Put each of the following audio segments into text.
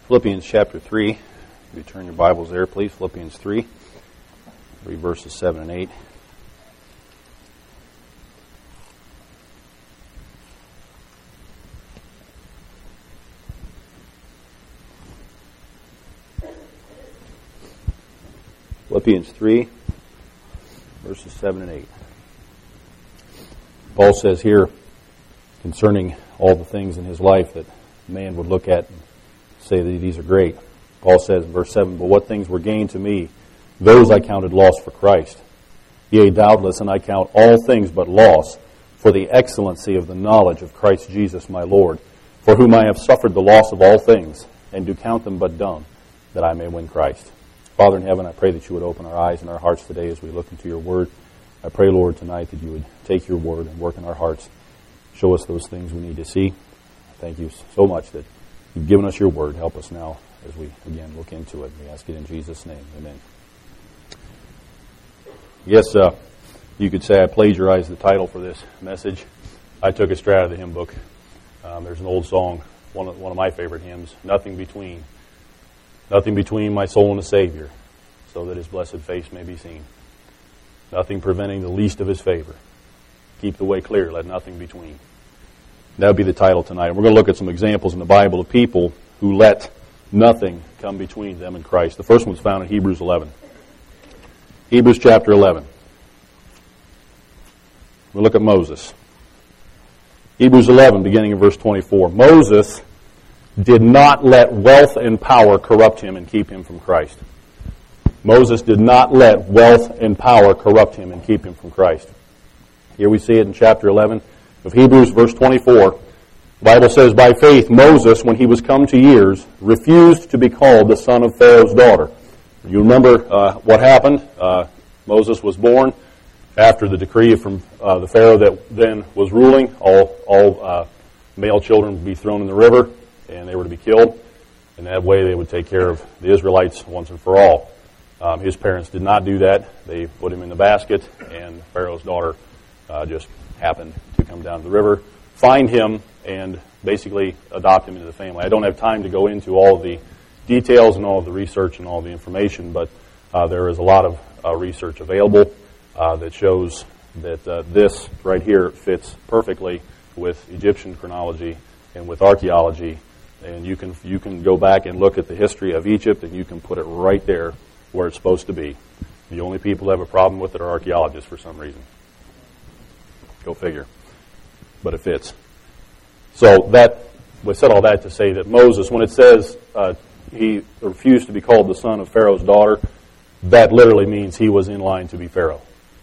Philippians chapter 3. If you turn your Bibles there, please. Philippians 3. Read verses 7 and 8. Philippians 3, verses 7 and 8. Paul says here, concerning all the things in his life that man would look at and say that these are great. Paul says in verse 7, "But what things were gained to me, those I counted loss for Christ. Yea, doubtless, and I count all things but loss for the excellency of the knowledge of Christ Jesus my Lord, for whom I have suffered the loss of all things, and do count them but dung, that I may win Christ." Father in heaven, I pray that you would open our eyes and our hearts today as we look into your word. I pray, Lord, tonight that you would take your word and work in our hearts. Show us those things we need to see. Thank you so much that you've given us your word. Help us now as we, again, look into it. We ask it in Jesus' name. Amen. Yes, you could say I plagiarized the title for this message. I took it straight out of the hymn book. There's an old song, one of my favorite hymns, "Nothing between my soul and the Savior, so that his blessed face may be seen. Nothing preventing the least of his favor. Keep the way clear, let nothing between." That would be the title tonight. And we're going to look at some examples in the Bible of people who let nothing come between them and Christ. The first one's found in Hebrews 11. Hebrews chapter 11. We'll look at Moses. Hebrews 11, beginning in verse 24. Moses did not let wealth and power corrupt him and keep him from Christ. Moses did not let wealth and power corrupt him and keep him from Christ. Here we see it in chapter 11 of Hebrews, verse 24. The Bible says, "By faith Moses, when he was come to years, refused to be called the son of Pharaoh's daughter." You remember what happened? Moses was born after the decree from the Pharaoh that then was ruling. All male children would be thrown in the river, and they were to be killed. And that way they would take care of the Israelites once and for all. His parents did not do that. They put him in the basket, and Pharaoh's daughter just happened to come down to the river, find him, and basically adopt him into the family. I don't have time to go into all of the details and all of the research and all of the information, but there is a lot of research available that shows that this right here fits perfectly with Egyptian chronology and with archaeology. And you can go back and look at the history of Egypt, and you can put it right there where it's supposed to be. The only people who have a problem with it are archaeologists for some reason. Go figure. But it fits. So we said all that to say that Moses, when it says he refused to be called the son of Pharaoh's daughter, that literally means he was in line to be Pharaoh.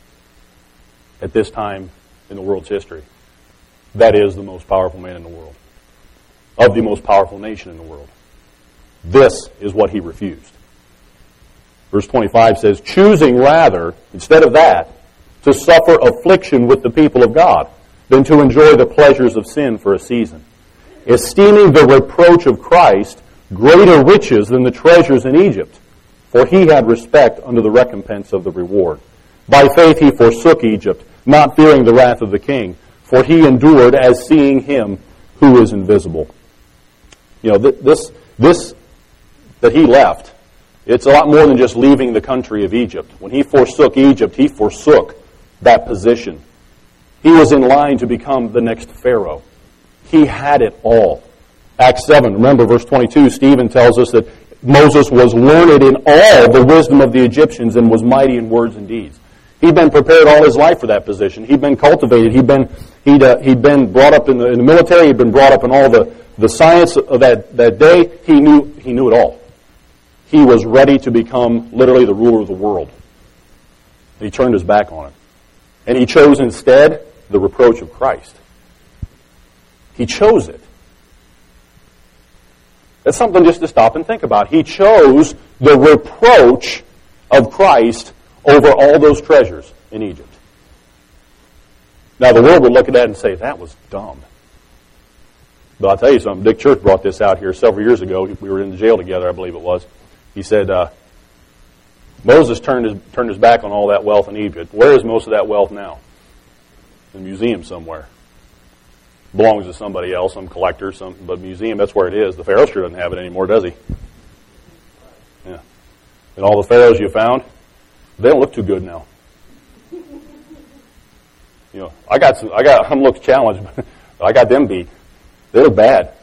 At this time in the world's history, that is the most powerful man in the world, of the most powerful nation in the world. This is what he refused. Verse 25 says, "Choosing rather, instead of that, to suffer affliction with the people of God, than to enjoy the pleasures of sin for a season, esteeming the reproach of Christ greater riches than the treasures in Egypt, for he had respect unto the recompense of the reward. By faith he forsook Egypt, not fearing the wrath of the king, for he endured as seeing him who is invisible." You know, this that he left, it's a lot more than just leaving the country of Egypt. When he forsook Egypt, he forsook that position. He was in line to become the next Pharaoh. He had it all. Acts 7, remember verse 22, Stephen tells us that Moses was learned in all the wisdom of the Egyptians and was mighty in words and deeds. He'd been prepared all his life for that position. He'd been cultivated. He'd been brought up in the military. He'd been brought up in all the science of that day. He knew it all. He was ready to become literally the ruler of the world. He turned his back on it. And he chose instead the reproach of Christ. He chose it. That's something just to stop and think about. He chose the reproach of Christ over all those treasures in Egypt. Now, the world would look at that and say, that was dumb. But I'll tell you something. Dick Church brought this out here several years ago. We were in the jail together, I believe it was. He said, Moses turned his back on all that wealth in Egypt. Where is most of that wealth now? In a museum somewhere. belongs to somebody else, some collector, but museum, that's where it is. The Pharaoh sure doesn't have it anymore, does he? Yeah. And all the pharaohs you found, they don't look too good now. You know, I'm looked challenged, but I got them beat. They look bad.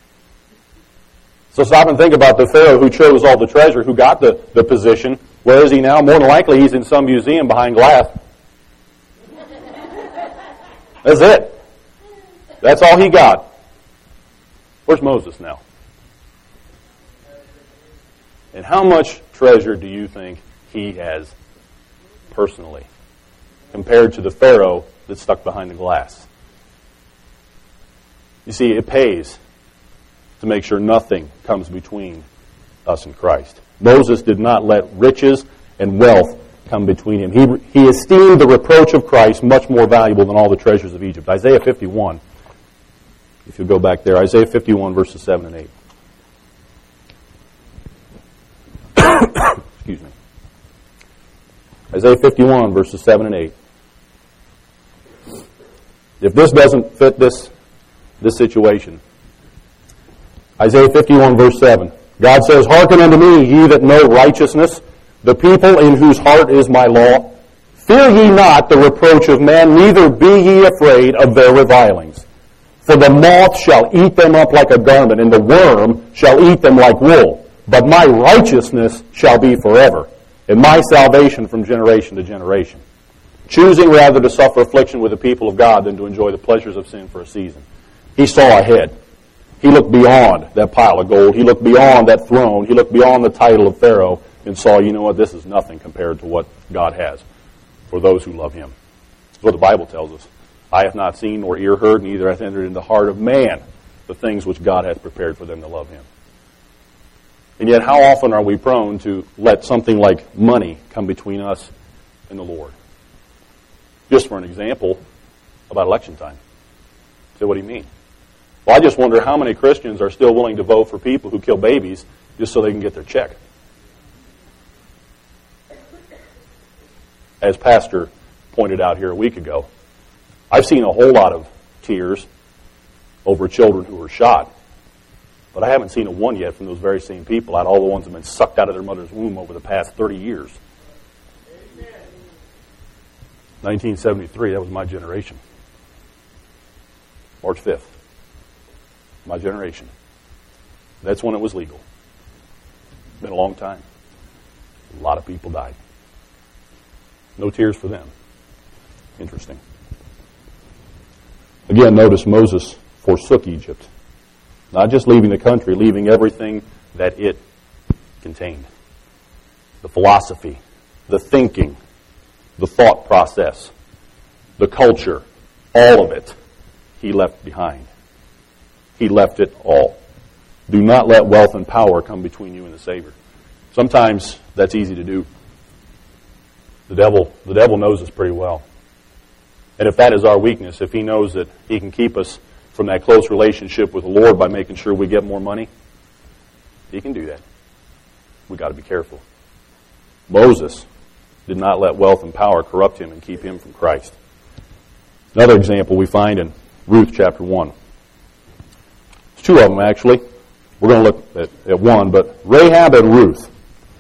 So stop and think about the Pharaoh who chose all the treasure, who got the position. Where is he now? More than likely he's in some museum behind glass. That's it. That's all he got. Where's Moses now? And how much treasure do you think he has personally compared to the Pharaoh that's stuck behind the glass? You see, it pays to make sure nothing comes between us and Christ. Moses did not let riches and wealth come between him. He esteemed the reproach of Christ much more valuable than all the treasures of Egypt. Isaiah 51, if you go back there, Isaiah 51, verses 7 and 8. Excuse me. Isaiah 51, verses 7 and 8. If this doesn't fit this situation, Isaiah 51, verse 7. God says, "Hearken unto me, ye that know righteousness, the people in whose heart is my law. Fear ye not the reproach of man, neither be ye afraid of their revilings. For the moth shall eat them up like a garment, and the worm shall eat them like wool. But my righteousness shall be forever, and my salvation from generation to generation." Choosing rather to suffer affliction with the people of God than to enjoy the pleasures of sin for a season. He saw ahead. He looked beyond that pile of gold. He looked beyond that throne. He looked beyond the title of Pharaoh and saw, you know what, this is nothing compared to what God has for those who love Him. That's what the Bible tells us. "Eye hath not seen, nor ear heard, neither hath entered into the heart of man the things which God hath prepared for them that love Him." And yet, how often are we prone to let something like money come between us and the Lord? Just for an example, about election time. So what do you mean? Well, I just wonder how many Christians are still willing to vote for people who kill babies just so they can get their check. As Pastor pointed out here a week ago, I've seen a whole lot of tears over children who were shot, but I haven't seen a one yet from those very same people, out of all the ones that have been sucked out of their mother's womb over the past 30 years. 1973, that was my generation. March 5th. My generation. That's when it was legal. It's been a long time. A lot of people died. No tears for them. Interesting. Again, notice Moses forsook Egypt. Not just leaving the country, leaving everything that it contained. The philosophy, the thinking, the thought process, the culture, all of it, he left behind. He left it all. Do not let wealth and power come between you and the Savior. Sometimes that's easy to do. The devil knows us pretty well. And if that is our weakness, if he knows that he can keep us from that close relationship with the Lord by making sure we get more money, he can do that. We've got to be careful. Moses did not let wealth and power corrupt him and keep him from Christ. Another example we find in Ruth chapter 1. There's two of them, actually. We're going to look at one, but Rahab and Ruth.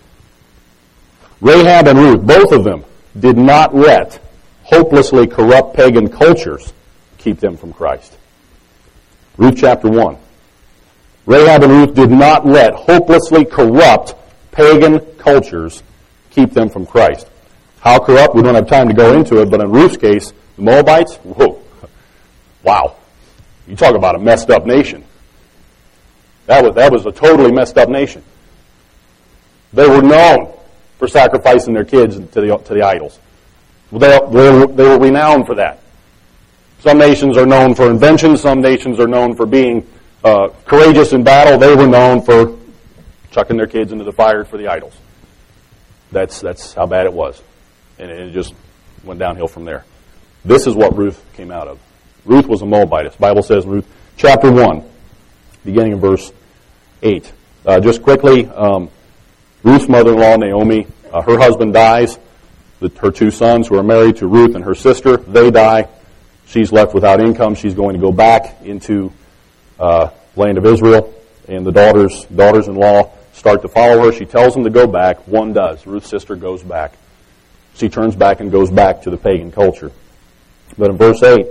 Rahab and Ruth, both of them, did not let hopelessly corrupt pagan cultures keep them from Christ. Ruth chapter 1. Rahab and Ruth did not let hopelessly corrupt pagan cultures keep them from Christ. How corrupt? We don't have time to go into it, but in Ruth's case, the Moabites, whoa, wow. You talk about a messed up nation. That was a totally messed up nation. They were known for sacrificing their kids to the idols. They were renowned for that. Some nations are known for invention. Some nations are known for being courageous in battle. They were known for chucking their kids into the fire for the idols. That's how bad it was. And it just went downhill from there. This is what Ruth came out of. Ruth was a Moabitess. The Bible says in Ruth chapter 1, beginning in verse 8. Just quickly, Ruth's mother-in-law, Naomi, her husband dies. Her two sons who are married to Ruth and her sister, they die. She's left without income. She's going to go back into land of Israel, and the daughters-in-law start to follow her. She tells them to go back. One does. Ruth's sister goes back. She turns back and goes back to the pagan culture. But in verse 8,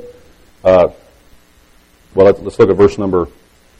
let's look at verse number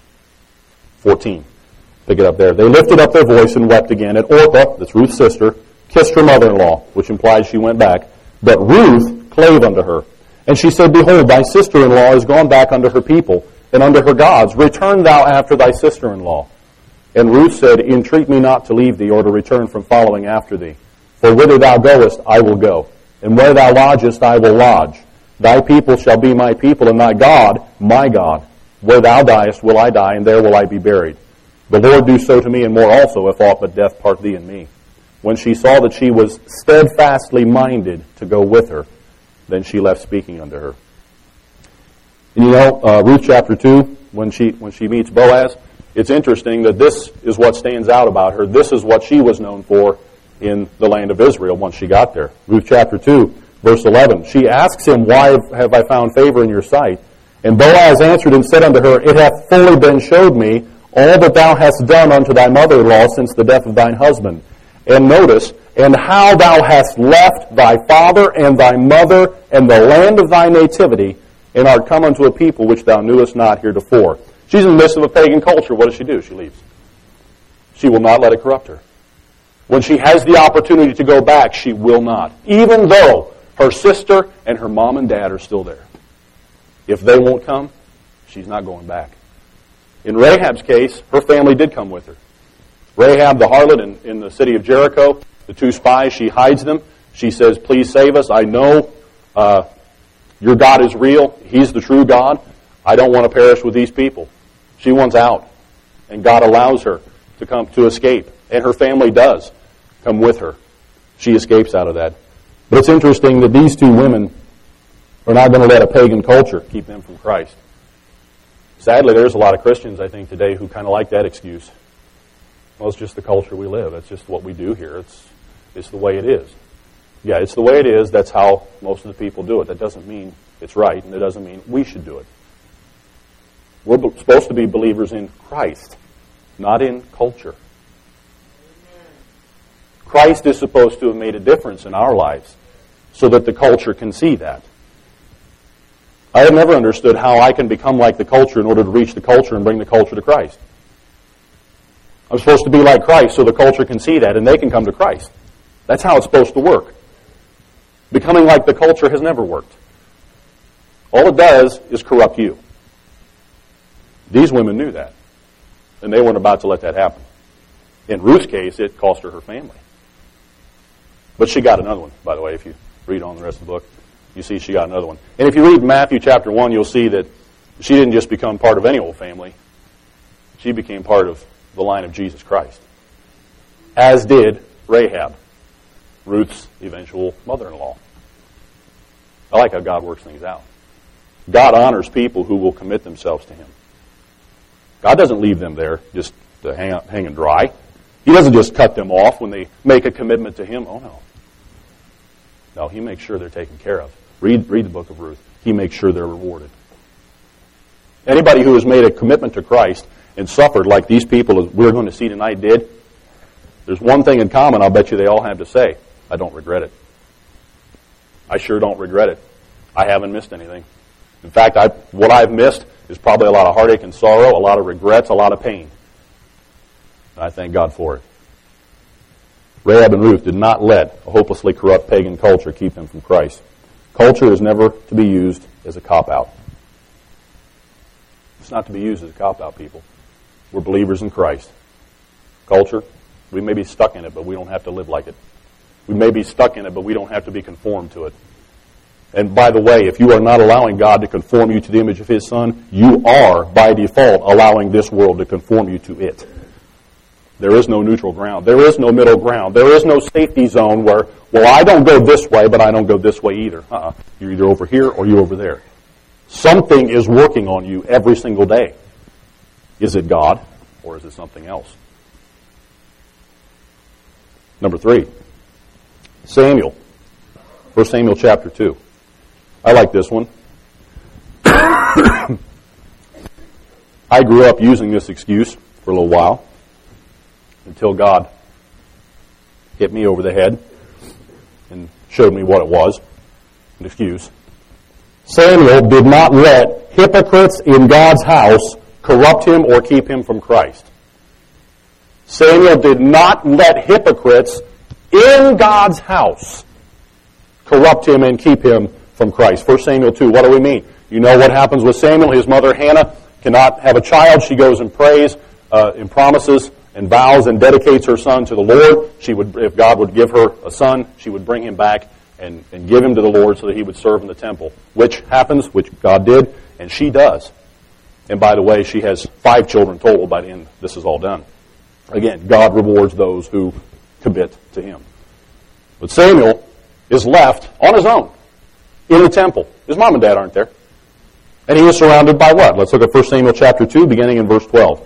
14. Pick it up there. They lifted up their voice and wept again at Orpah, that's Ruth's sister, kissed her mother-in-law, which implies she went back. But Ruth clave unto her. And she said, Behold, thy sister-in-law is gone back unto her people and unto her gods. Return thou after thy sister-in-law. And Ruth said, Entreat me not to leave thee or to return from following after thee. For whither thou goest, I will go. And where thou lodgest, I will lodge. Thy people shall be my people, and thy God, my God. Where thou diest, will I die, and there will I be buried. The Lord do so to me, and more also, if aught but death part thee and me. When she saw that she was steadfastly minded to go with her, then she left speaking unto her. And you know, Ruth chapter 2, when she meets Boaz, it's interesting that this is what stands out about her. This is what she was known for in the land of Israel once she got there. Ruth chapter 2, verse 11. She asks him, Why have I found favor in your sight? And Boaz answered and said unto her, It hath fully been showed me all that thou hast done unto thy mother-in-law since the death of thine husband. And notice, and how thou hast left thy father and thy mother and the land of thy nativity, and art come unto a people which thou knewest not heretofore. She's in the midst of a pagan culture. What does she do? She leaves. She will not let it corrupt her. When she has the opportunity to go back, she will not, even though her sister and her mom and dad are still there. If they won't come, she's not going back. In Rahab's case, her family did come with her. Rahab, the harlot in the city of Jericho, the two spies, she hides them. She says, Please save us. I know your God is real. He's the true God. I don't want to perish with these people. She wants out. And God allows her to escape. And her family does come with her. She escapes out of that. But it's interesting that these two women are not going to let a pagan culture keep them from Christ. Sadly, there's a lot of Christians, I think, today who kind of like that excuse. Well, it's just the culture we live. It's just what we do here. It's the way it is. Yeah, it's the way it is. That's how most of the people do it. That doesn't mean it's right, and it doesn't mean we should do it. We're supposed to be believers in Christ, not in culture. Christ is supposed to have made a difference in our lives so that the culture can see that. I have never understood how I can become like the culture in order to reach the culture and bring the culture to Christ. I'm supposed to be like Christ so the culture can see that and they can come to Christ. That's how it's supposed to work. Becoming like the culture has never worked. All it does is corrupt you. These women knew that, and they weren't about to let that happen. In Ruth's case, it cost her family. But she got another one, by the way, if you read on the rest of the book. You see she got another one. And if you read Matthew chapter 1, you'll see that she didn't just become part of any old family. She became part of the line of Jesus Christ. As did Rahab, Ruth's eventual mother-in-law. I like how God works things out. God honors people who will commit themselves to Him. God doesn't leave them there just to hang and dry. He doesn't just cut them off when they make a commitment to Him. Oh, no. No, He makes sure they're taken care of. Read the book of Ruth. He makes sure they're rewarded. Anybody who has made a commitment to Christ and suffered like these people we're going to see tonight did, there's one thing in common I'll bet you they all have to say. I don't regret it. I sure don't regret it. I haven't missed anything. In fact, what I've missed is probably a lot of heartache and sorrow, a lot of regrets, a lot of pain. And I thank God for it. Rahab and Ruth did not let a hopelessly corrupt pagan culture keep them from Christ. Culture is never to be used as a cop-out. It's not to be used as a cop-out, people. We're believers in Christ. Culture, we may be stuck in it, but we don't have to live like it. We may be stuck in it, but we don't have to be conformed to it. And by the way, if you are not allowing God to conform you to the image of His Son, you are, by default, allowing this world to conform you to it. There is no neutral ground. There is no middle ground. There is no safety zone where, well, I don't go this way, but I don't go this way either. You're either over here or you're over there. Something is working on you every single day. Is it God or is it something else? Number 3, Samuel. 1 Samuel chapter 2. I like this one. I grew up using this excuse for a little while until God hit me over the head and showed me what it was, an excuse. Samuel did not let hypocrites in God's house corrupt him or keep him from Christ. Samuel did not let hypocrites in God's house corrupt him and keep him from Christ. 1 Samuel 2, what do we mean? You know what happens with Samuel. His mother Hannah cannot have a child. She goes and prays and promises and vows and dedicates her son to the Lord. She would, if God would give her a son, she would bring him back and give him to the Lord so that he would serve in the temple. Which happens, which God did, and she does. And by the way, she has 5 children total by the end this is all done. Again, God rewards those who commit to him. But Samuel is left on his own in the temple. His mom and dad aren't there. And he is surrounded by what? Let's look at 1 Samuel chapter 2, beginning in verse 12.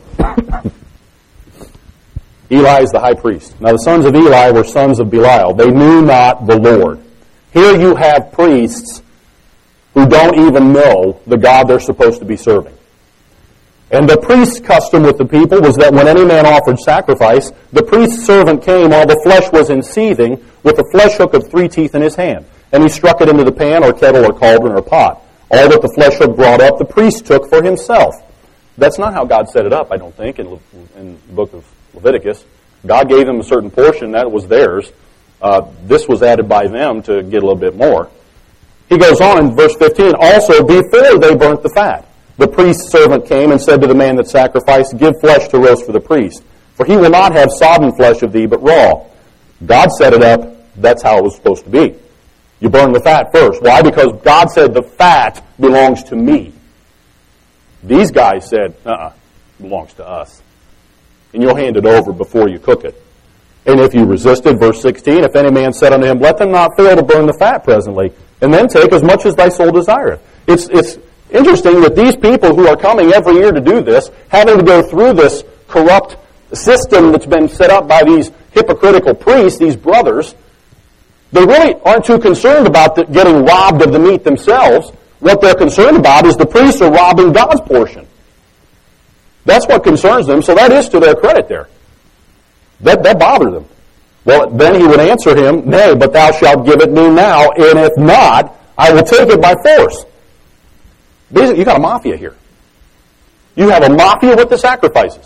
Eli is the high priest. Now the sons of Eli were sons of Belial. They knew not the Lord. Here you have priests who don't even know the God they're supposed to be serving. And the priest's custom with the people was that when any man offered sacrifice, the priest's servant came while the flesh was in seething with a flesh hook of 3 teeth in his hand. And he struck it into the pan or kettle or cauldron or pot. All that the flesh hook brought up, the priest took for himself. That's not how God set it up, I don't think, in the book of Leviticus. God gave them a certain portion, that was theirs. This was added by them to get a little bit more. He goes on in verse 15, also before they burnt the fat, the priest's servant came and said to the man that sacrificed, give flesh to roast for the priest, for he will not have sodden flesh of thee, but raw. God set it up, that's how it was supposed to be. You burn the fat first. Why? Because God said the fat belongs to me. These guys said, it belongs to us. And you'll hand it over before you cook it. And if you resisted, verse 16, if any man said unto him, let them not fail to burn the fat presently, and then take as much as thy soul desireth. It's interesting that these people who are coming every year to do this, having to go through this corrupt system that's been set up by these hypocritical priests, these brothers, they really aren't too concerned about getting robbed of the meat themselves. What they're concerned about is the priests are robbing God's portion. That's what concerns them, so that is to their credit there. That bothered them. Well, then he would answer him, nay, but thou shalt give it me now, and if not, I will take it by force. Basically, you got a mafia here. You have a mafia with the sacrifices.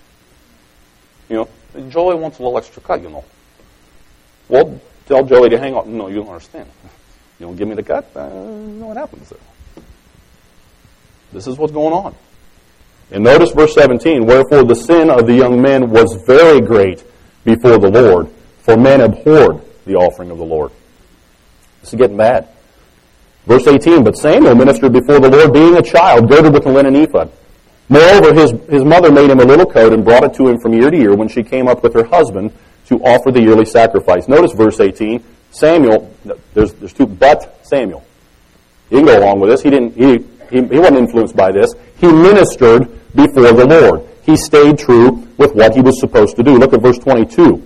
Joey wants a little extra cut, Well, tell Joey to hang on. No, you don't understand. You don't give me the cut, you know what happens there. This is what's going on. And notice verse 17, wherefore the sin of the young men was very great before the Lord, for men abhorred the offering of the Lord. This is getting bad. Verse 18, but Samuel ministered before the Lord, being a child, girded with a linen ephod. Moreover, his mother made him a little coat and brought it to him from year to year when she came up with her husband to offer the yearly sacrifice. Notice verse 18, Samuel, there's 2, but Samuel. You can go along with this. He wasn't influenced by this. He ministered before the Lord. He stayed true with what he was supposed to do. Look at verse 22.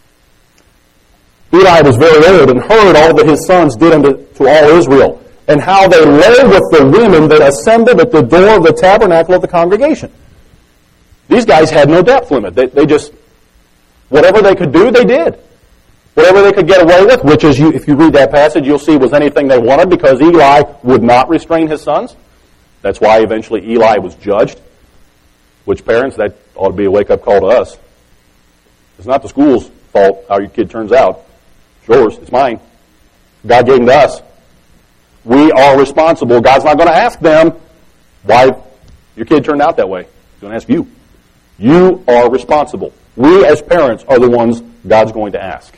Eli was very old and heard all that his sons did to all Israel, and how they lay with the women that assembled at the door of the tabernacle of the congregation. These guys had no depth limit. They just, whatever they could do, they did. Whatever they could get away with, which is, if you read that passage, you'll see was anything they wanted, because Eli would not restrain his sons. That's why eventually Eli was judged. Which parents, that ought to be a wake-up call to us. It's not the school's fault how your kid turns out. It's yours. It's mine. God gave them to us. We are responsible. God's not going to ask them why your kid turned out that way. He's going to ask you. You are responsible. We as parents are the ones God's going to ask.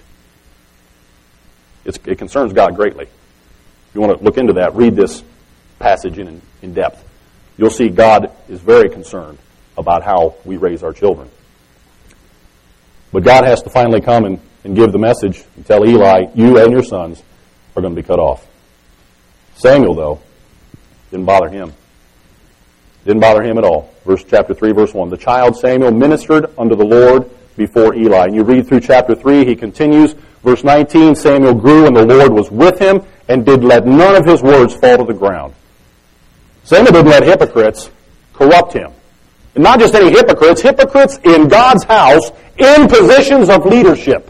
It concerns God greatly. If you want to look into that, read this passage in depth. You'll see God is very concerned about how we raise our children. But God has to finally come and give the message and tell Eli, you and your sons are going to be cut off. Samuel, though, didn't bother him. Didn't bother him at all. Chapter 3, verse 1. The child Samuel ministered unto the Lord before Eli. And you read through chapter 3, he continues. Verse 19, Samuel grew and the Lord was with him and did let none of his words fall to the ground. Samuel didn't let hypocrites corrupt him. And not just any hypocrites in God's house in positions of leadership.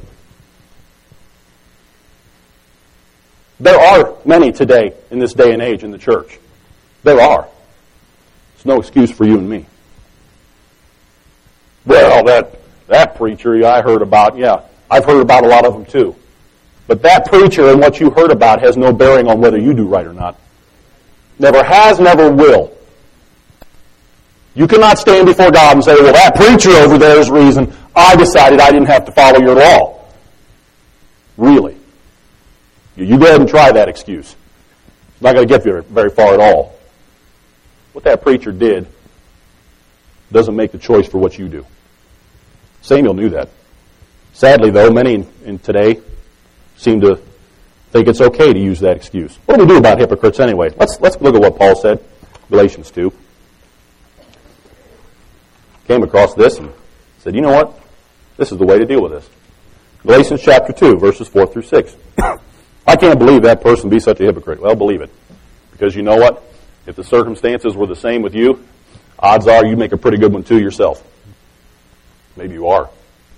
There are many today in this day and age in the church. There are. It's no excuse for you and me. Well, that preacher I heard about, yeah, I've heard about a lot of them too. But that preacher and what you heard about has no bearing on whether you do right or not. Never has, never will. You cannot stand before God and say, well, that preacher over there is the reason I decided I didn't have to follow your law. Really? You go ahead and try that excuse. It's not going to get you very far at all. What that preacher did doesn't make the choice for what you do. Samuel knew that. Sadly, though, many in today seem to think it's okay to use that excuse. What do we do about hypocrites anyway? Let's look at what Paul said, Galatians 2. Came across this and said, you know what? This is the way to deal with this. Galatians chapter 2, verses 4 through 6. I can't believe that person be such a hypocrite. Well, believe it. Because you know what? If the circumstances were the same with you, odds are you make a pretty good one too yourself. Maybe you are.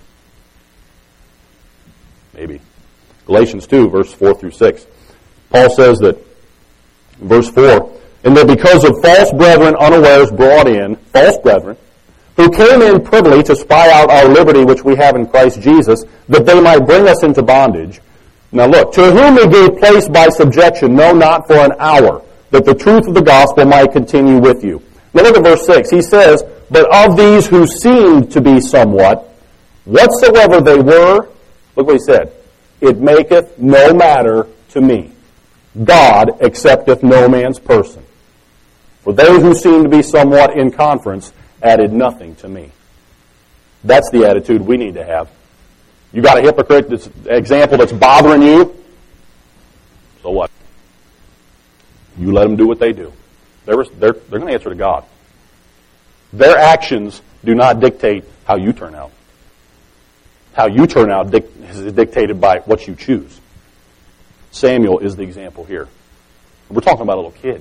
Maybe. Galatians 2, verse 4 through 6. Paul says that, in verse 4, and that because of false brethren unawares brought in, false brethren, who came in privily to spy out our liberty which we have in Christ Jesus, that they might bring us into bondage. Now look, to whom he gave place by subjection, no, not for an hour, that the truth of the gospel might continue with you. Now look at verse 6. He says, but of these who seemed to be somewhat, whatsoever they were, look what he said, it maketh no matter to me. God accepteth no man's person. For they who seem to be somewhat in conference added nothing to me. That's the attitude we need to have. You got a hypocrite example that's bothering you, so what? You let them do what they do. They're going to answer to God. Their actions do not dictate how you turn out. How you turn out is dictated by what you choose. Samuel is the example here. We're talking about a little kid.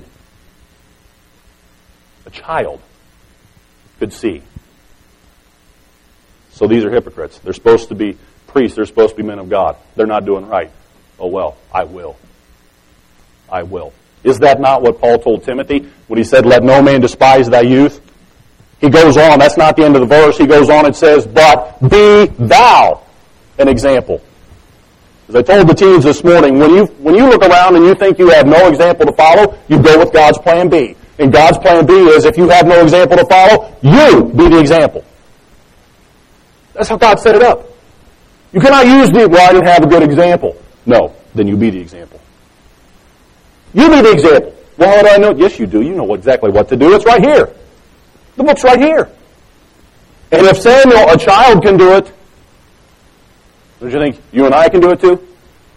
A child could see. So these are hypocrites. They're supposed to be priests. They're supposed to be men of God. They're not doing right. Oh well, I will. I will. Is that not what Paul told Timothy when he said, let no man despise thy youth? He goes on, that's not the end of the verse, he goes on and says, but be thou an example. As I told the teens this morning, when you look around and you think you have no example to follow, you go with God's plan B. And God's plan B is, if you have no example to follow, you be the example. That's how God set it up. You cannot use well, I didn't have a good example. No, then you be the example. You be the example. Well, how do I know? Yes, you do. You know exactly what to do. It's right here. The book's right here. And if Samuel, a child, can do it, don't you think you and I can do it too?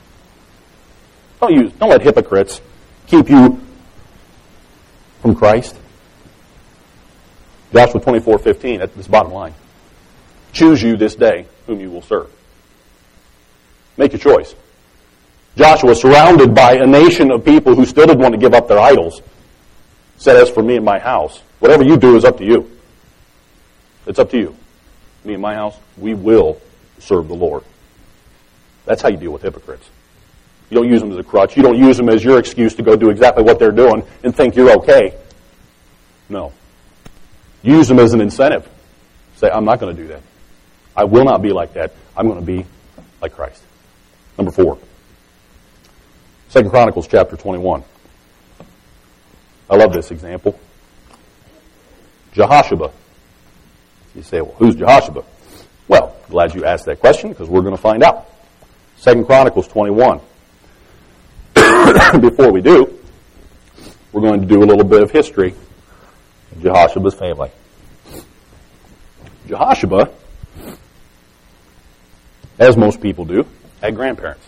Don't let hypocrites keep you from Christ. Joshua 24:15, that's the bottom line. Choose you this day whom you will serve. Make your choice. Joshua, surrounded by a nation of people who still didn't want to give up their idols, said, as for me and my house, whatever you do is up to you. It's up to you. Me and my house, we will serve the Lord. That's how you deal with hypocrites. You don't use them as a crutch. You don't use them as your excuse to go do exactly what they're doing and think you're okay. No. Use them as an incentive. Say, I'm not going to do that. I will not be like that. I'm going to be like Christ. Number 4. 2 Chronicles chapter 21. I love this example. Jehoshaphat. You say, well, who's Jehoshaphat? Well, glad you asked that question because we're going to find out. 2 Chronicles 21. Before we do, we're going to do a little bit of history of Jehoshaphat's family. Jehoshaphat, as most people do, had grandparents.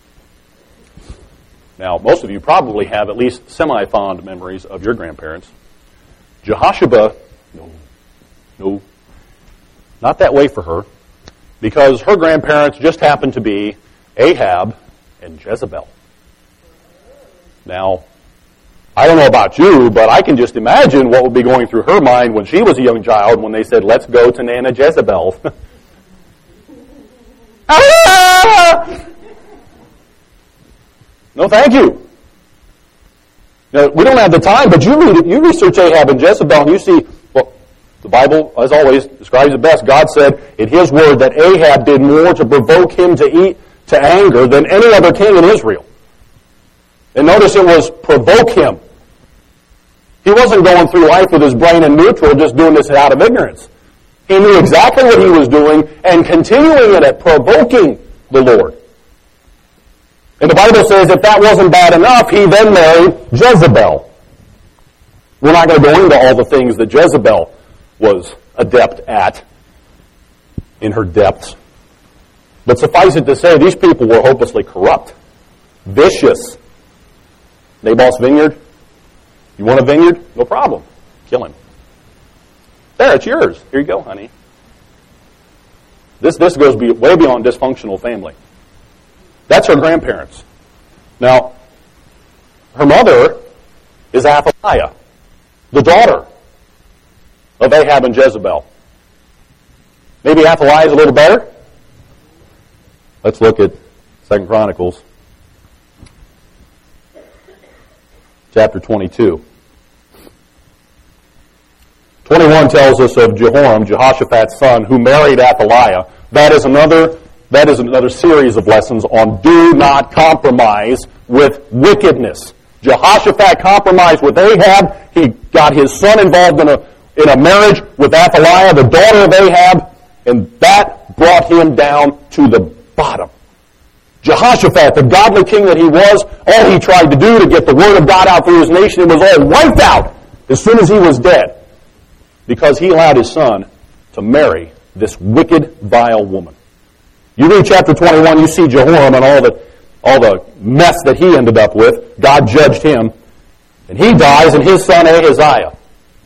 Now, most of you probably have at least semi-fond memories of your grandparents. Jehoshaphat, no, not that way for her, because her grandparents just happened to be Ahab and Jezebel. Now, I don't know about you, but I can just imagine what would be going through her mind when she was a young child when they said, let's go to Nana Jezebel. No, thank you. Now, we don't have the time, but you research Ahab and Jezebel, and you see, well, the Bible, as always, describes it best. God said in His Word that Ahab did more to provoke him to anger than any other king in Israel. And notice it was provoke him. He wasn't going through life with his brain in neutral, just doing this out of ignorance. He knew exactly what he was doing and continuing it at provoking the Lord. And the Bible says if that wasn't bad enough, he then married Jezebel. We're not going to go into all the things that Jezebel was adept at in her depths. But suffice it to say, these people were hopelessly corrupt, vicious. Naboth's vineyard. You want a vineyard? No problem. Kill him. There, it's yours. Here you go, honey. This goes way beyond dysfunctional family. That's her grandparents. Now, her mother is Athaliah, the daughter of Ahab and Jezebel. Maybe Athaliah is a little better? Let's look at 2 Chronicles, chapter 22. 21 tells us of Jehoram, Jehoshaphat's son, who married Athaliah. That is another series of lessons on do not compromise with wickedness. Jehoshaphat compromised with Ahab. He got his son involved in a marriage with Athaliah, the daughter of Ahab, and that brought him down to the bottom. Jehoshaphat, the godly king that he was, all he tried to do to get the word of God out through his nation, it was all wiped out as soon as he was dead, because he allowed his son to marry this wicked, vile woman. You read chapter 21, you see Jehoram and all the mess that he ended up with. God judged him, and he dies, and his son Ahaziah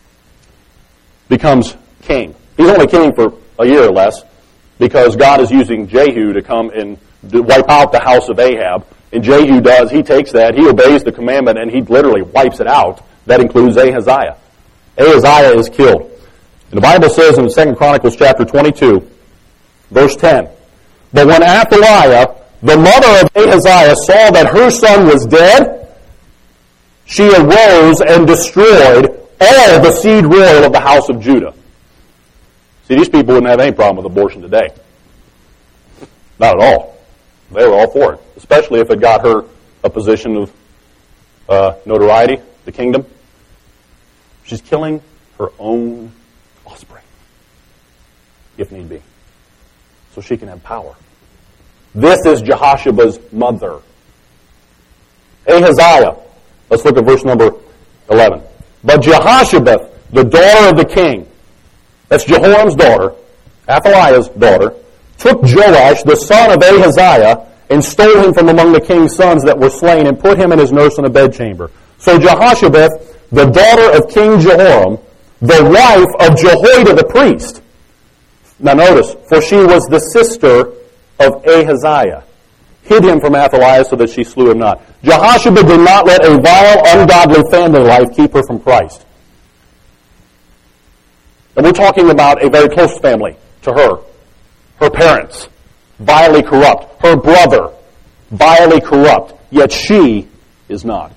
becomes king. He's only king for a year or less, because God is using Jehu to come and wipe out the house of Ahab. And Jehu he takes that, he obeys the commandment, and he literally wipes it out. That includes Ahaziah. Ahaziah is killed. And the Bible says in 2 Chronicles chapter 22, verse 10, but when Athaliah, the mother of Ahaziah, saw that her son was dead, she arose and destroyed all the seed royal of the house of Judah. See, these people wouldn't have any problem with abortion today. Not at all. They were all for it, especially if it got her a position of notoriety, the kingdom. She's killing her own offspring, if need be, so she can have power. This is Jehoshaph's mother. Ahaziah. Let's look at verse number 11. But Jehoshapheth, the daughter of the king, that's Jehoram's daughter, Athaliah's daughter, took Joash, the son of Ahaziah, and stole him from among the king's sons that were slain, and put him and his nurse in a bedchamber. So Jehoshapheth, the daughter of King Jehoram, the wife of Jehoiada the priest. Now notice, for she was the sister of Ahaziah, hid him from Athaliah so that she slew him not. Jehoshaphat did not let a vile, ungodly family life keep her from Christ. And we're talking about a very close family to her. Her parents, vilely corrupt. Her brother, vilely corrupt. Yet she is not.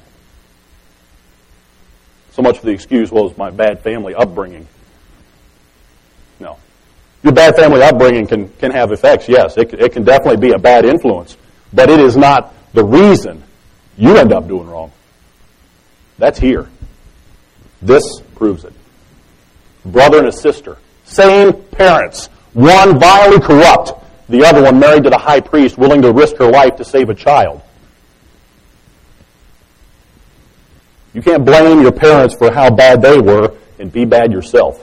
So much for the excuse, well, it's my bad family upbringing. No. Your bad family upbringing can have effects, yes. It can definitely be a bad influence. But it is not the reason you end up doing wrong. That's here. This proves it. Brother and a sister. Same parents. One vilely corrupt. The other one married to the high priest, willing to risk her life to save a child. You can't blame your parents for how bad they were and be bad yourself.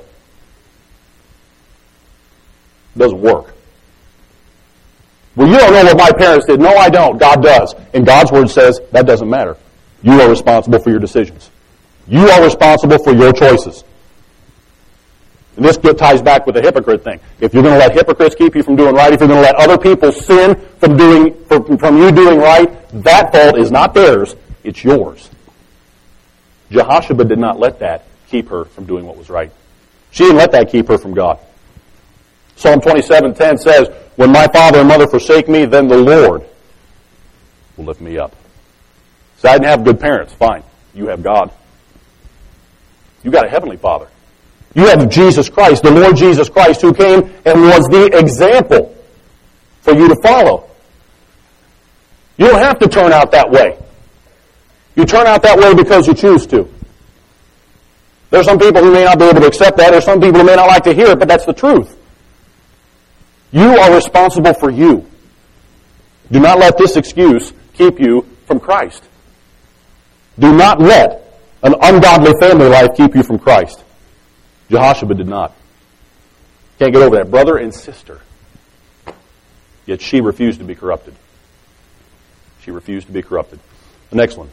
It doesn't work. Well, you don't know what my parents did. No, I don't. God does. And God's Word says that doesn't matter. You are responsible for your decisions. You are responsible for your choices. And this ties back with the hypocrite thing. If you're going to let hypocrites keep you from doing right, if you're going to let other people sin from you doing right, that fault is not theirs, it's yours. Jehoshaphat did not let that keep her from doing what was right. She didn't let that keep her from God. Psalm 27:10 says, when my father and mother forsake me, then the Lord will lift me up. So I didn't have good parents. Fine. You have God. You got a heavenly Father. You have Jesus Christ, the Lord Jesus Christ, who came and was the example for you to follow. You don't have to turn out that way. You turn out that way because you choose to. There are some people who may not be able to accept that. There are some people who may not like to hear it, but that's the truth. You are responsible for you. Do not let this excuse keep you from Christ. Do not let an ungodly family life keep you from Christ. Jehoshaphat did not. Can't get over that. Brother and sister. Yet she refused to be corrupted. She refused to be corrupted. The next one.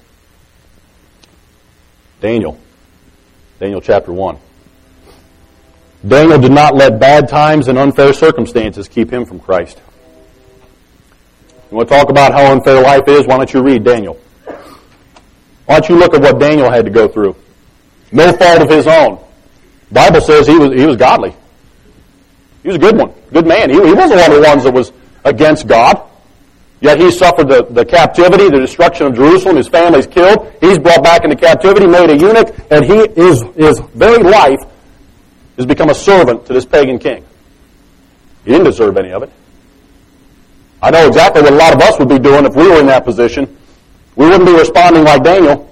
Daniel. Daniel chapter 1. Daniel did not let bad times and unfair circumstances keep him from Christ. You want to talk about how unfair life is? Why don't you read Daniel? Why don't you look at what Daniel had to go through? No fault of his own. The Bible says he was godly. He was a good one, good man. He wasn't one of the ones that was against God. Yet he suffered the captivity, the destruction of Jerusalem. His family's killed. He's brought back into captivity, made a eunuch, and his very life has become a servant to this pagan king. He didn't deserve any of it. I know exactly what a lot of us would be doing if we were in that position. We wouldn't be responding like Daniel.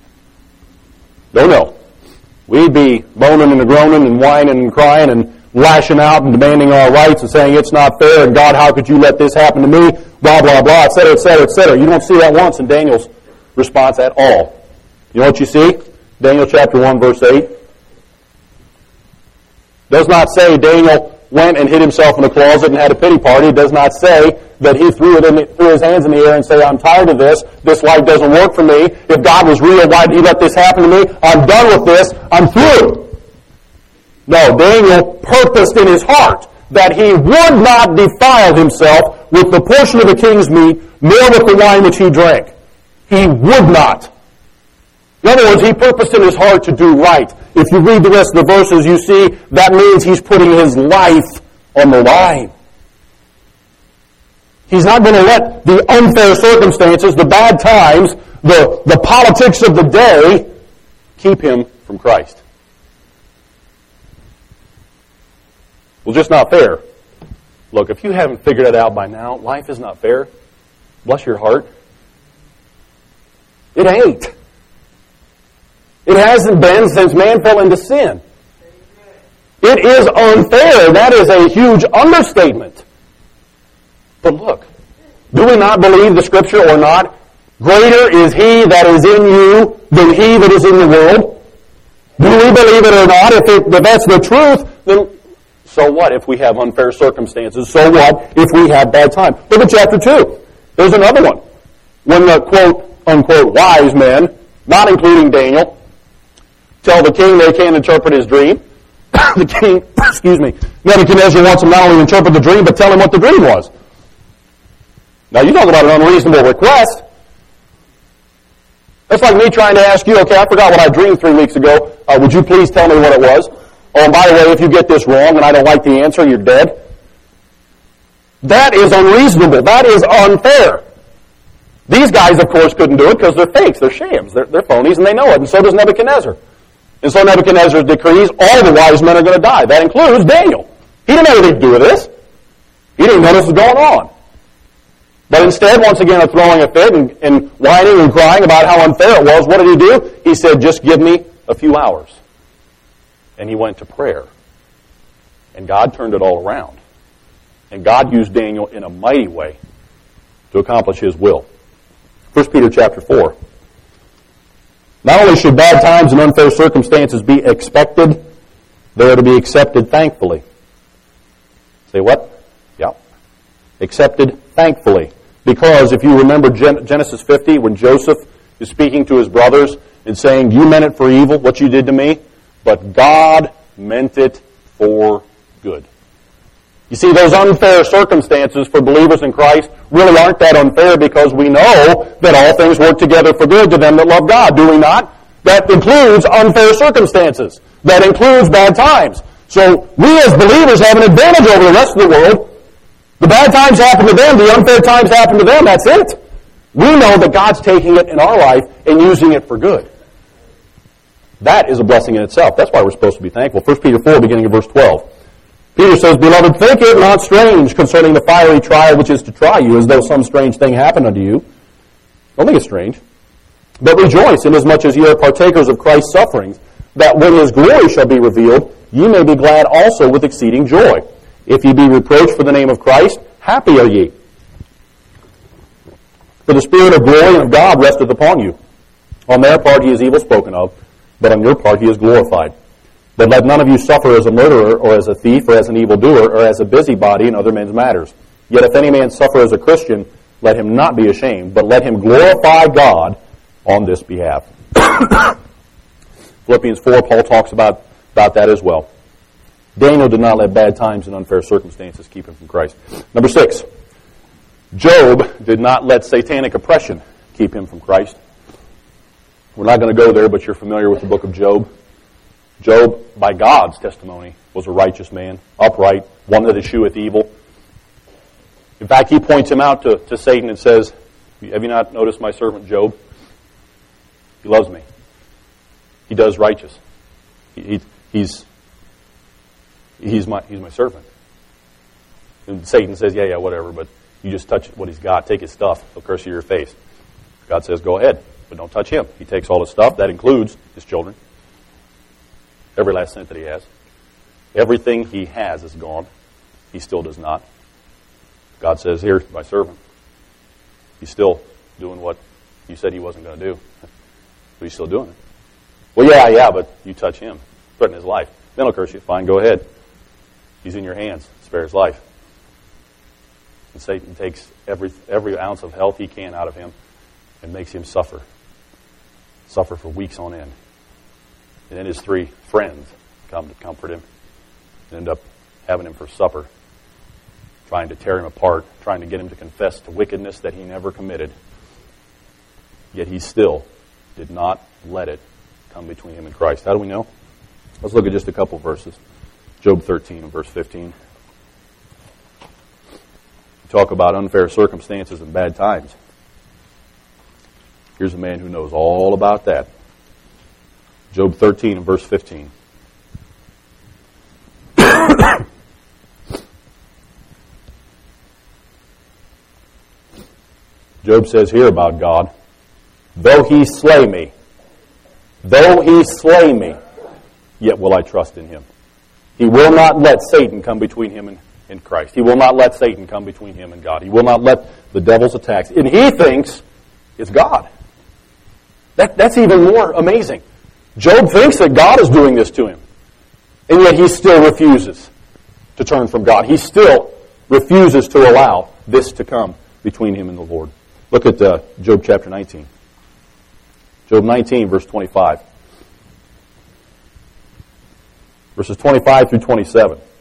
No. We'd be moaning and groaning and whining and crying and lashing out and demanding our rights and saying it's not fair and God, how could you let this happen to me? Blah, blah, blah, et cetera, et cetera, et cetera. You don't see that once in Daniel's response at all. You know what you see? Daniel chapter 1, verse 8. Does not say Daniel went and hid himself in a closet and had a pity party. It does not say that he threw his hands in the air and say, I'm tired of this. This life doesn't work for me. If God was real, why did he let this happen to me? I'm done with this. I'm through. No, Daniel purposed in his heart that he would not defile himself with the portion of the king's meat, nor with the wine which he drank. He would not. In other words, he purposed in his heart to do right. If you read the rest of the verses, you see that means he's putting his life on the line. He's not going to let the unfair circumstances, the bad times, the politics of the day keep him from Christ. Well, just not fair. Look, if you haven't figured it out by now, life is not fair. Bless your heart. It ain't. It hasn't been since man fell into sin. It is unfair. That is a huge understatement. But look, do we not believe the Scripture or not? Greater is He that is in you than he that is in the world. Do we believe it or not? If that's the truth, then so what if we have unfair circumstances? So what if we have bad time? Look at chapter 2. There's another one. When the quote, unquote, wise men, not including Daniel, tell the king they can't interpret his dream. The king, Nebuchadnezzar wants him not only to interpret the dream, but tell him what the dream was. Now, you talk about an unreasonable request. That's like me trying to ask you, okay, I forgot what I dreamed 3 weeks ago. Would you please tell me what it was? Oh, and by the way, if you get this wrong and I don't like the answer, you're dead. That is unreasonable. That is unfair. These guys, of course, couldn't do it because they're fakes. They're shams. They're phonies, and they know it. And so does Nebuchadnezzar. And so Nebuchadnezzar decrees all the wise men are going to die. That includes Daniel. He didn't have anything to do with this. He didn't know this was going on. But instead, once again, of throwing a fit and whining and crying about how unfair it was, what did he do? He said, just give me a few hours. And he went to prayer. And God turned it all around. And God used Daniel in a mighty way to accomplish His will. 1 Peter chapter 4. Not only should bad times and unfair circumstances be expected, they are to be accepted thankfully. Say what? Yeah. Accepted thankfully. Because if you remember Genesis 50, when Joseph is speaking to his brothers and saying, you meant it for evil, what you did to me, but God meant it for good. You see, those unfair circumstances for believers in Christ really aren't that unfair because we know that all things work together for good to them that love God, do we not? That includes unfair circumstances. That includes bad times. So we as believers have an advantage over the rest of the world. The bad times happen to them. The unfair times happen to them. That's it. We know that God's taking it in our life and using it for good. That is a blessing in itself. That's why we're supposed to be thankful. 1 Peter 4, beginning of verse 12. Peter says, Beloved, think it not strange concerning the fiery trial which is to try you, as though some strange thing happened unto you. Don't think it's strange. But rejoice, inasmuch as ye are partakers of Christ's sufferings, that when his glory shall be revealed, ye may be glad also with exceeding joy. If ye be reproached for the name of Christ, happy are ye. For the Spirit of glory and of God resteth upon you. On their part he is evil spoken of, but on your part he is glorified. But let none of you suffer as a murderer, or as a thief, or as an evildoer, or as a busybody in other men's matters. Yet if any man suffer as a Christian, let him not be ashamed, but let him glorify God on this behalf. Philippians 4, Paul talks about that as well. Daniel did not let bad times and unfair circumstances keep him from Christ. Number 6, Job did not let satanic oppression keep him from Christ. We're not going to go there, but you're familiar with the book of Job. Job, by God's testimony, was a righteous man, upright, one that escheweth evil. In fact, he points him out to Satan and says, have you not noticed my servant Job? He loves me. He does righteous. He's my servant. And Satan says, yeah, whatever, but you just touch what he's got. Take his stuff. He'll curse you to your face. God says, go ahead, but don't touch him. He takes all his stuff. That includes his children. Every last cent that he has. Everything he has is gone. He still does not. God says, here's my servant. He's still doing what you said he wasn't going to do. But he's still doing it. Well, yeah, but you touch him. Threaten his life. Then he'll curse you. Fine, go ahead. He's in your hands. Spare his life. And Satan takes every ounce of health he can out of him and makes him suffer. Suffer for weeks on end. And then his 3 friends come to comfort him and end up having him for supper, trying to tear him apart, trying to get him to confess to wickedness that he never committed. Yet he still did not let it come between him and Christ. How do we know? Let's look at just a couple verses. Job 13 and verse 15. We talk about unfair circumstances and bad times. Here's a man who knows all about that. Job 13 and verse 15. Job says here about God, though he slay me, yet will I trust in him. He will not let Satan come between him and Christ. He will not let Satan come between him and God. He will not let the devil's attacks. And he thinks it's God. That's even more amazing. Job thinks that God is doing this to him. And yet he still refuses to turn from God. He still refuses to allow this to come between him and the Lord. Look at Job chapter 19. Job 19, verse 25. Verses 25 through 27. How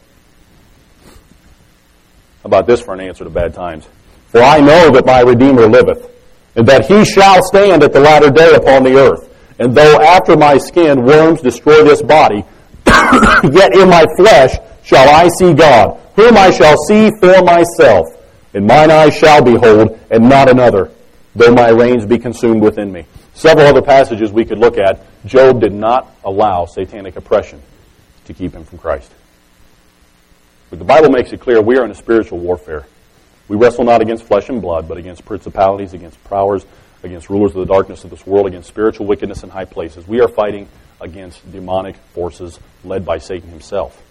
about this for an answer to bad times? For I know that my Redeemer liveth, and that he shall stand at the latter day upon the earth. And though after my skin worms destroy this body, yet in my flesh shall I see God, whom I shall see for myself. And mine eyes shall behold, and not another, though my reins be consumed within me. Several other passages we could look at. Job did not allow satanic oppression to keep him from Christ. But the Bible makes it clear we are in a spiritual warfare. We wrestle not against flesh and blood, but against principalities, against powers, against rulers of the darkness of this world, against spiritual wickedness in high places. We are fighting against demonic forces led by Satan himself.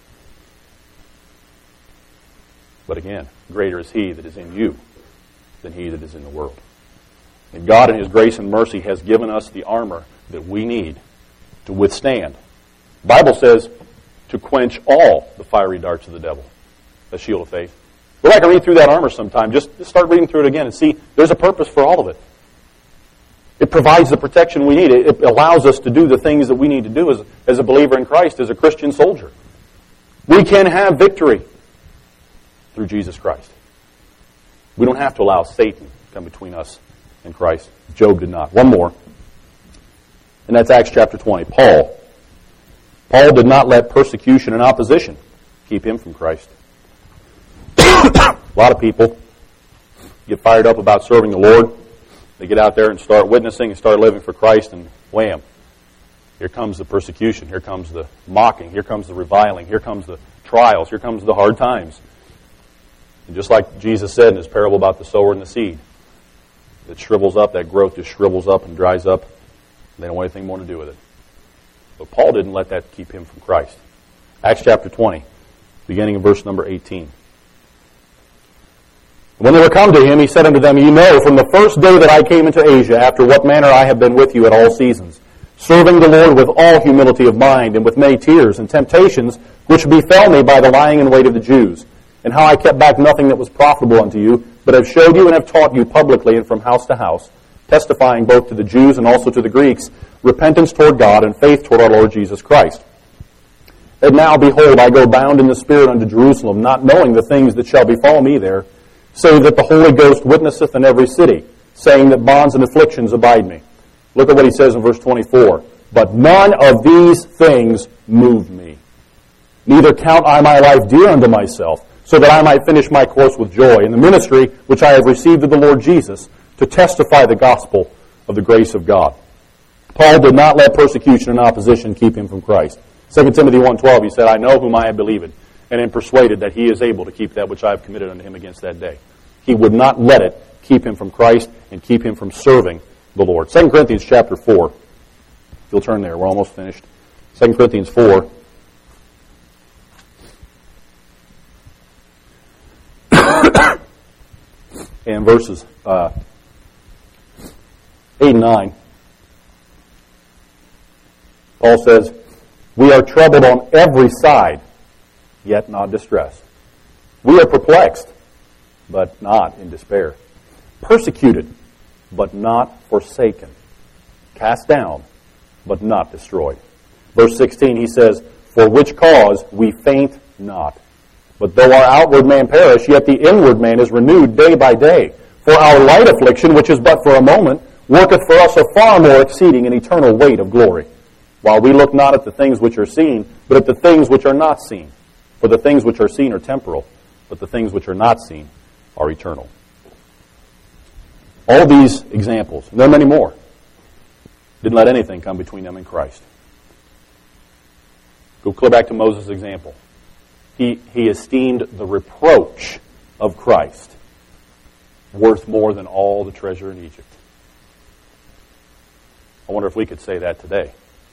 But again, greater is he that is in you than he that is in the world. And God in his grace and mercy has given us the armor that we need to withstand. The Bible says to quench all the fiery darts of the devil, the shield of faith. Go back and read through that armor sometime. Just start reading through it again and see there's a purpose for all of it. It provides the protection we need. It allows us to do the things that we need to do as a believer in Christ, as a Christian soldier. We can have victory through Jesus Christ. We don't have to allow Satan to come between us and Christ. Job did not. One more. And that's Acts chapter 20. Paul did not let persecution and opposition keep him from Christ. A lot of people get fired up about serving the Lord. They get out there and start witnessing and start living for Christ, and wham, here comes the persecution, here comes the mocking, here comes the reviling, here comes the trials, here comes the hard times. And just like Jesus said in his parable about the sower and the seed, it shrivels up, that growth just shrivels up and dries up. They don't want anything more to do with it. But Paul didn't let that keep him from Christ. Acts chapter 20, beginning in verse number 18. When they were come to him, he said unto them, Ye know from the first day that I came into Asia, after what manner I have been with you at all seasons, serving the Lord with all humility of mind, and with many tears and temptations, which befell me by the lying in wait of the Jews, and how I kept back nothing that was profitable unto you, but have showed you and have taught you publicly and from house to house, testifying both to the Jews and also to the Greeks, repentance toward God and faith toward our Lord Jesus Christ. And now, behold, I go bound in the Spirit unto Jerusalem, not knowing the things that shall befall me there, save that the Holy Ghost witnesseth in every city, saying that bonds and afflictions abide me. Look at what he says in verse 24. But none of these things move me. Neither count I my life dear unto myself, so that I might finish my course with joy in the ministry which I have received of the Lord Jesus, to testify the gospel of the grace of God. Paul did not let persecution and opposition keep him from Christ. 2 Timothy 1:12, he said, I know whom I have believed, and am persuaded that he is able to keep that which I have committed unto him against that day. He would not let it keep him from Christ and keep him from serving the Lord. 2 Corinthians chapter 4. If you'll turn there, we're almost finished. 2 Corinthians 4. And verses 8 and 9. Paul says, We are troubled on every side, yet not distressed. We are perplexed, but not in despair. Persecuted, but not forsaken. Cast down, but not destroyed. Verse 16, he says, For which cause we faint not. But though our outward man perish, yet the inward man is renewed day by day. For our light affliction, which is but for a moment, worketh for us a far more exceeding and eternal weight of glory. While we look not at the things which are seen, but at the things which are not seen. For the things which are seen are temporal, but the things which are not seen are eternal. All these examples, and there are many more, didn't let anything come between them and Christ. Go clear back to Moses' example. He esteemed the reproach of Christ worth more than all the treasure in Egypt. I wonder if we could say that today.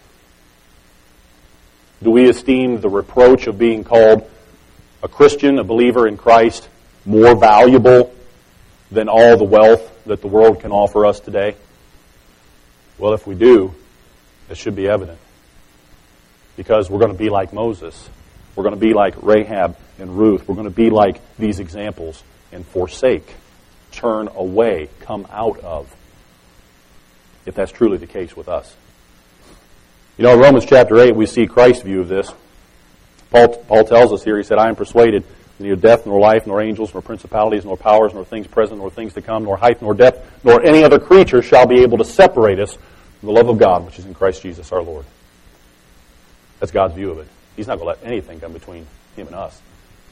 Do we esteem the reproach of being called a Christian, a believer in Christ, more valuable than all the wealth that the world can offer us today? Well, if we do, it should be evident. Because we're going to be like Moses. We're going to be like Rahab and Ruth. We're going to be like these examples and forsake, turn away, come out of, if that's truly the case with us. You know, in Romans chapter 8, we see Christ's view of this. Paul tells us here, he said, I am persuaded neither death, nor life, nor angels, nor principalities, nor powers, nor things present, nor things to come, nor height, nor depth, nor any other creature shall be able to separate us from the love of God, which is in Christ Jesus our Lord. That's God's view of it. He's not going to let anything come between him and us.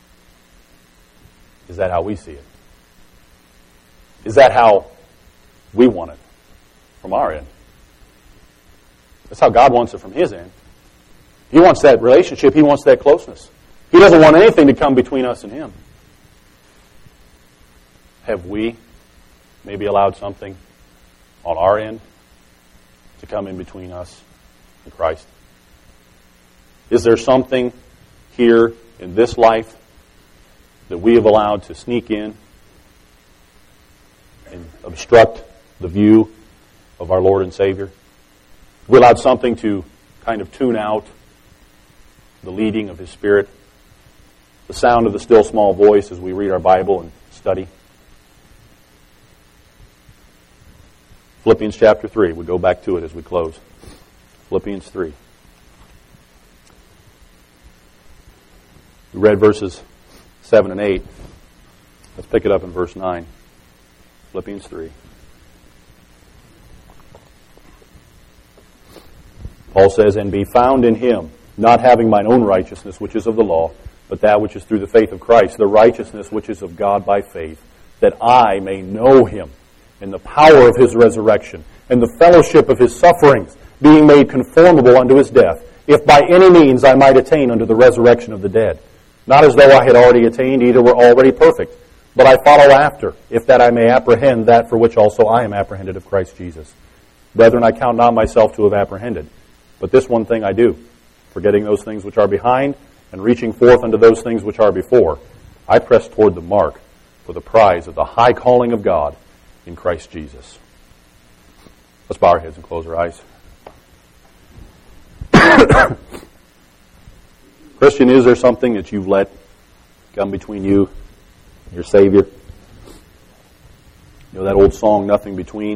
Is that how we see it? Is that how we want it from our end? That's how God wants it from his end. He wants that relationship. He wants that closeness. He doesn't want anything to come between us and him. Have we maybe allowed something on our end to come in between us and Christ? Is there something here in this life that we have allowed to sneak in and obstruct the view of our Lord and Savior? We allowed something to kind of tune out the leading of His Spirit, the sound of the still small voice as we read our Bible and study. Philippians chapter 3. We go back to it as we close. Philippians 3. We read verses 7 and 8. Let's pick it up in verse 9. Philippians 3. Paul says, and be found in him, not having mine own righteousness, which is of the law, but that which is through the faith of Christ, the righteousness which is of God by faith, that I may know him in the power of his resurrection, and the fellowship of his sufferings, being made conformable unto his death, if by any means I might attain unto the resurrection of the dead. Not as though I had already attained, either were already perfect, but I follow after, if that I may apprehend that for which also I am apprehended of Christ Jesus. Brethren, I count not myself to have apprehended, but this one thing I do, forgetting those things which are behind, and reaching forth unto those things which are before, I press toward the mark for the prize of the high calling of God in Christ Jesus. Let's bow our heads and close our eyes. Christian, is there something that you've let come between you and your Savior? You know that old song, Nothing Between?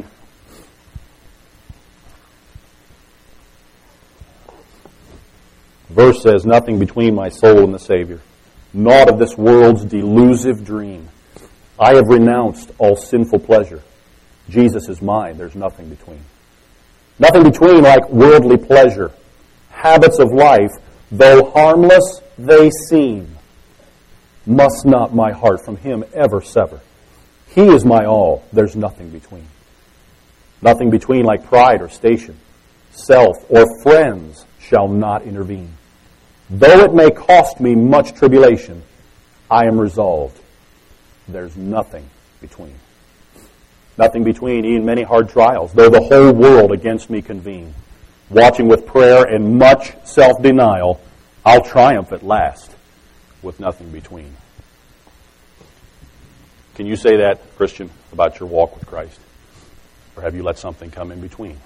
The verse says, nothing between my soul and the Savior. Naught of this world's delusive dream. I have renounced all sinful pleasure. Jesus is mine. There's nothing between. Nothing between like worldly pleasure. Habits of life, though harmless they seem, must not my heart from him ever sever. He is my all. There's nothing between. Nothing between like pride or station, self or friends shall not intervene. Though it may cost me much tribulation, I am resolved. There's nothing between. Nothing between, even many hard trials, though the whole world against me convene. Watching with prayer and much self-denial, I'll triumph at last with nothing between. Can you say that, Christian, about your walk with Christ? Or have you let something come in between?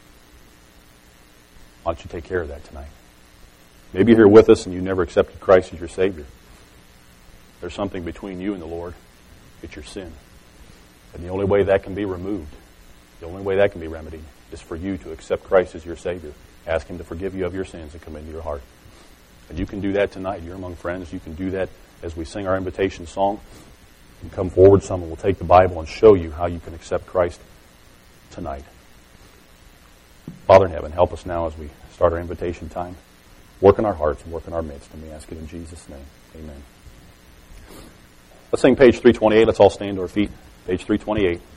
Why don't you take care of that tonight? Maybe you're here with us and you never accepted Christ as your Savior. There's something between you and the Lord. It's your sin. And the only way that can be removed, the only way that can be remedied, is for you to accept Christ as your Savior. Ask him to forgive you of your sins and come into your heart. And you can do that tonight. You're among friends. You can do that as we sing our invitation song. You can come forward. Someone will take the Bible and show you how you can accept Christ tonight. Father in heaven, help us now as we start our invitation time. Work in our hearts and work in our midst. And we ask it in Jesus' name. Amen. Let's sing page 328. Let's all stand to our feet. Page 328.